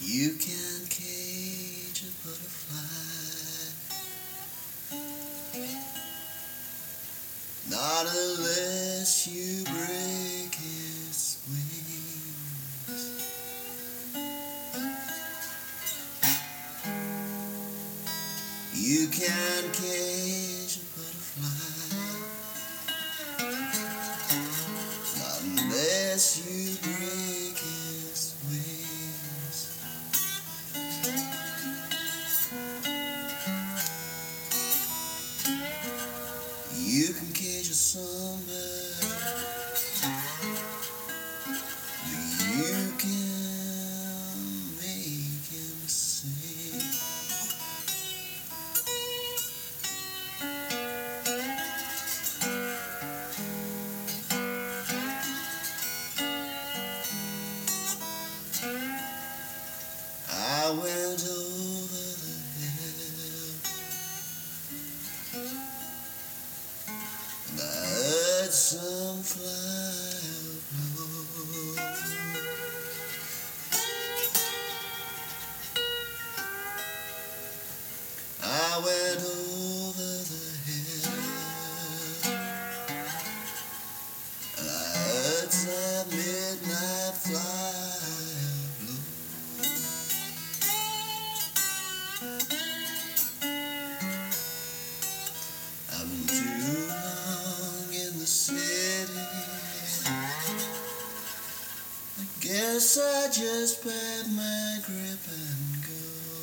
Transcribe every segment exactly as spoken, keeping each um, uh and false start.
You can't cage a butterfly, not unless you break its wings. You can't cage a butterfly, not unless you break its wings. You can cage a songbird, you can make him sing. I went over the hill and I heard some fly blow. I went over the hill and I heard some midnight fly blow. I've been too long in the city, I guess I just pack my grip and go.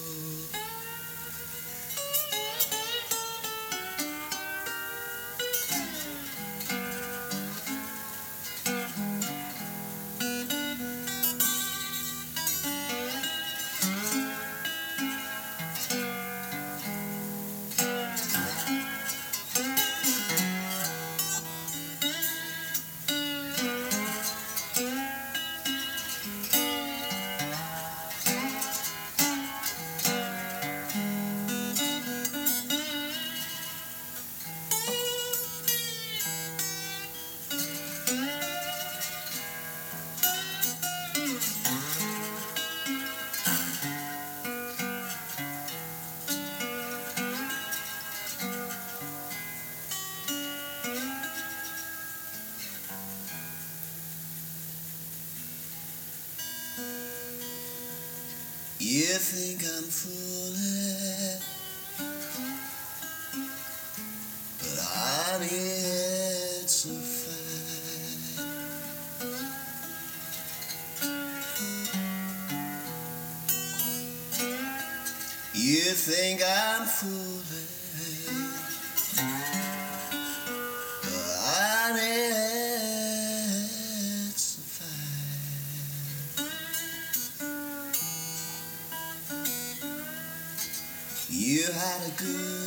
You think I'm fooling, but I'm here to fight. You think I'm fooling, but I'm here to fight. You had a good